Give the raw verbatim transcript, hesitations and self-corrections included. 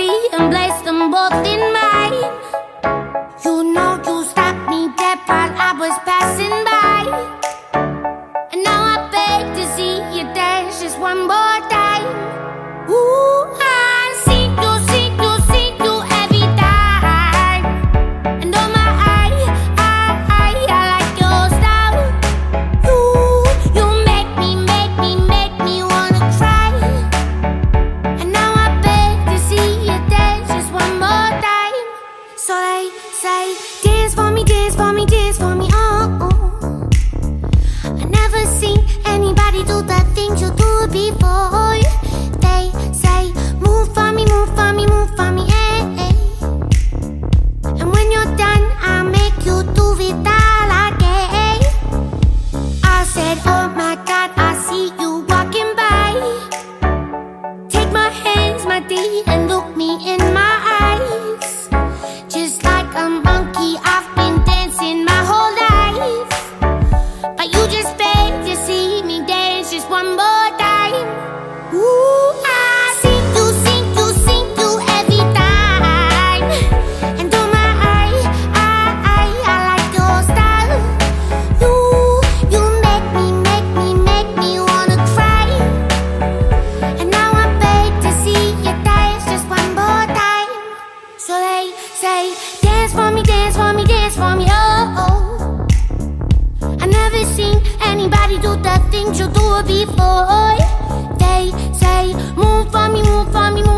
body and place them both in mine. You know you stopped me dead while I was passing by, and now I beg to see you dance just one more time. Ooh, I see you, see you, see you every time. And oh my, I, I, I, I like your style. You, you make me, make me, make me wanna cry. And now I beg to see you dance just one more time. So they say, dance for me, dance for me, dance for me, oh, oh. I never seen anybody do the things you do before. They say, move for me, move for me, move for me, eh, eh. And when you're done, I'll make you do it all again. I said, oh my God, I see you walking by. Take my hands, my dear, and look me in my eyes. Just like a monkey, I've been dancing my whole life, but you just beg to see me dance just one more time. Ooh, I see you, see you, see you every time. And oh my, I, I, I, I like your style. You, you make me, make me, make me wanna cry. And now I beg to see you dance just one more time. So they say, dance for me, dance for me, dance for me, oh, oh. I never seen anybody do the things you do before. They say, move for me, move for me, move